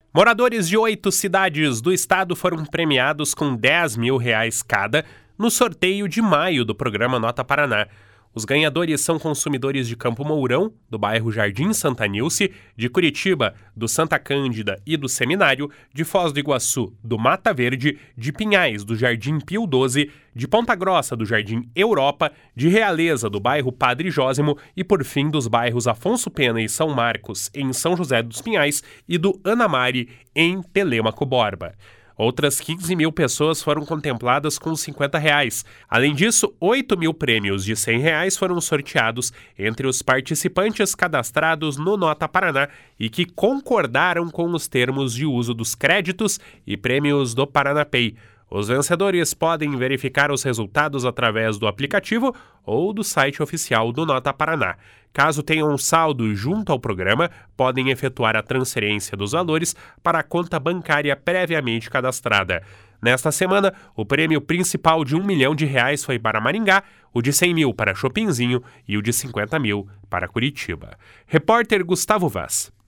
Moradores de 8 cidades do estado foram premiados com R$10 mil cada no sorteio de maio do programa Nota Paraná. Os ganhadores são consumidores de Campo Mourão, do bairro Jardim Santa Nilce, de Curitiba, do Santa Cândida e do Seminário, de Foz do Iguaçu, do Mata Verde, de Pinhais, do Jardim Pio XII, de Ponta Grossa, do Jardim Europa, de Realeza, do bairro Padre Jósimo e, por fim, dos bairros Afonso Pena e São Marcos, em São José dos Pinhais, e do Anamari, em Telêmaco Borba. Outras 15 mil pessoas foram contempladas com R$50. Além disso, 8 mil prêmios de R$100 foram sorteados entre os participantes cadastrados no Nota Paraná e que concordaram com os termos de uso dos créditos e prêmios do Paranapay. Os vencedores podem verificar os resultados através do aplicativo ou do site oficial do Nota Paraná. Caso tenham um saldo junto ao programa, podem efetuar a transferência dos valores para a conta bancária previamente cadastrada. Nesta semana, o prêmio principal de R$1 milhão foi para Maringá, o de 100 mil para Chopinzinho e o de 50 mil para Curitiba. Repórter Gustavo Vaz.